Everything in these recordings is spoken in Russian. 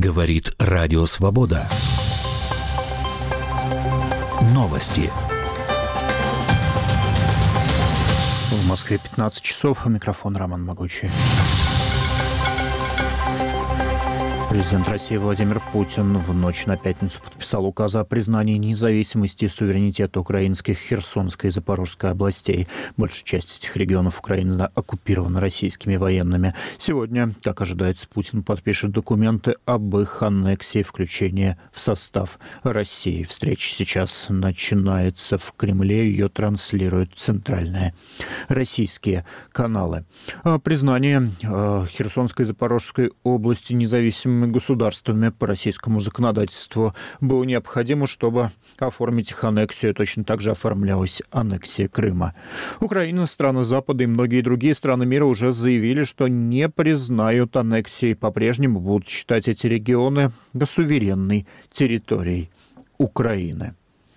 Говорит Радио Свобода. Новости. В Москве 15 часов. Микрофон Роман Могучий. Президент России Владимир Путин в ночь на пятницу подписал указ о признании независимости и суверенитета украинских Херсонской и Запорожской областей. Большая часть этих регионов Украины оккупирована российскими военными. Сегодня, как ожидается, Путин подпишет документы об их аннексии и включении в состав России. Встреча сейчас начинается в Кремле. Ее транслируют центральные российские каналы. Признание Херсонской и Запорожской области независимыми государствами по российскому законодательству было необходимо, чтобы оформить их аннексию. Точно так же оформлялась аннексия Крыма. Украина, страны Запада и многие другие страны мира уже заявили, что не признают аннексии и по-прежнему будут считать эти регионы суверенной территорией Украины.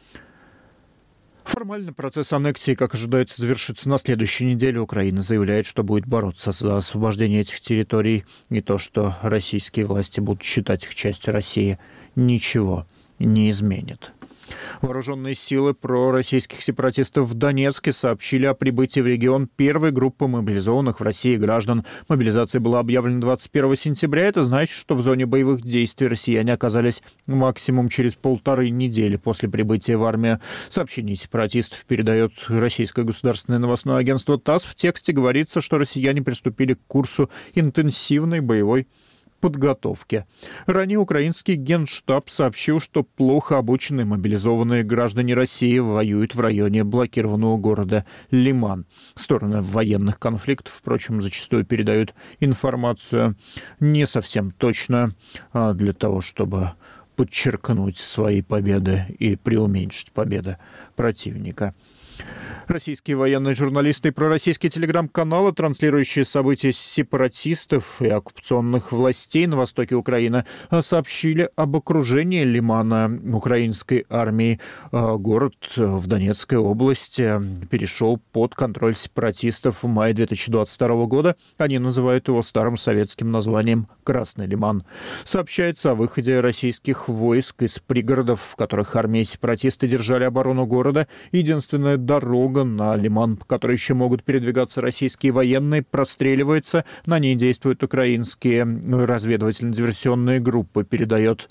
Формально процесс аннексии, как ожидается, завершится на следующей неделе. Украина заявляет, что будет бороться за освобождение этих территорий. И то, что российские власти будут считать их частью России, ничего не изменит. Вооруженные силы пророссийских сепаратистов в Донецке сообщили о прибытии в регион первой группы мобилизованных в России граждан. Мобилизация была объявлена 21 сентября. Это значит, что в зоне боевых действий россияне оказались максимум через 1,5 недели после прибытия в армию. Сообщение сепаратистов передает Российское государственное новостное агентство ТАСС. В тексте говорится, что россияне приступили к курсу интенсивной боевой подготовки. Ранее украинский генштаб сообщил, что плохо обученные мобилизованные граждане России воюют в районе блокированного города Лиман. Стороны военных конфликтов, впрочем, зачастую передают информацию не совсем точно для того, чтобы подчеркнуть свои победы и преуменьшить победы противника. Российские военные журналисты и пророссийские телеграм-каналы, транслирующие события сепаратистов и оккупационных властей на востоке Украины, сообщили об окружении Лимана украинской армией. Город в Донецкой области перешел под контроль сепаратистов в мае 2022 года. Они называют его старым советским названием «Красный Лиман». Сообщается о выходе российских войск из пригородов, в которых армии и сепаратисты держали оборону города. Единственная дорога на Лиман, по которой еще могут передвигаться российские военные, простреливается. На ней действуют украинские разведывательно-диверсионные группы, передает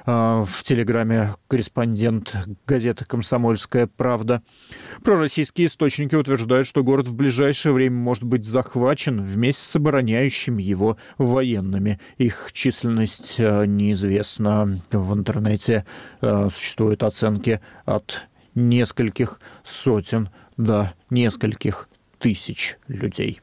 в Телеграме корреспондент газеты «Комсомольская правда». Пророссийские источники утверждают, что город в ближайшее время может быть захвачен вместе с обороняющими его военными. Их численность неизвестна. В интернете существуют оценки от нескольких сотен до нескольких тысяч людей.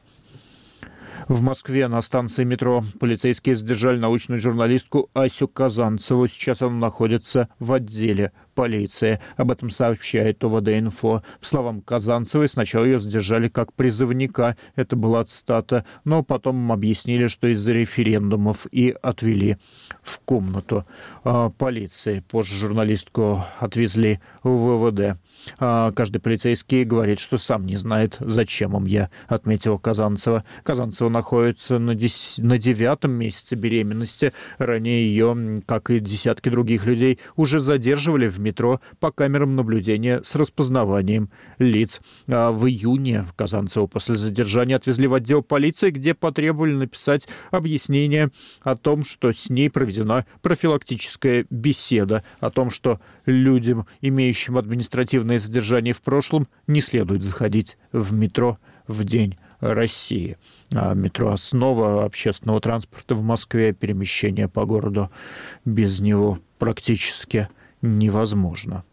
В Москве на станции метро полицейские задержали научную журналистку Асю Казанцеву. Сейчас она находится в отделе полиции. Об этом сообщает ОВД-инфо. По словам Казанцевой, сначала ее задержали как призывника. Это была цитата. Но потом объяснили, что из-за референдумов, и отвели в комнату полиции. Позже журналистку отвезли в ВВД. Каждый полицейский говорит, что сам не знает, зачем им я, отметила Казанцева. Казанцева находится на 9-м месяце беременности. Ранее ее, как и десятки других людей, уже задерживали в метро по камерам наблюдения с распознаванием лиц. В июне Казанцеву после задержания отвезли в отдел полиции, где потребовали написать объяснение о том, что с ней проведена профилактическая беседа, о том, что людям, имеющим административное задержание в прошлом, не следует заходить в метро в День России. Метро — основа общественного транспорта в Москве. Перемещение по городу без него практически невозможно.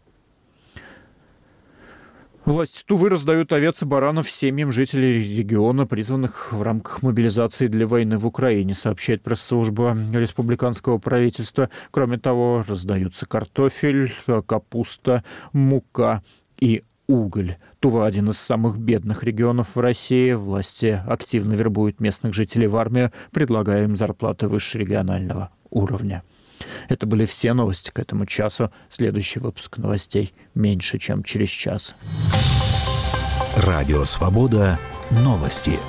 Власти Тувы раздают овец и баранов семьям жителей региона, призванных в рамках мобилизации для войны в Украине, сообщает пресс-служба республиканского правительства. Кроме того, раздаются картофель, капуста, мука и уголь. Тува — один из самых бедных регионов в России. Власти активно вербуют местных жителей в армию, предлагая им зарплаты выше регионального уровня. Это были все новости к этому часу. Следующий выпуск новостей меньше, чем через час. Радио Свобода. Новости.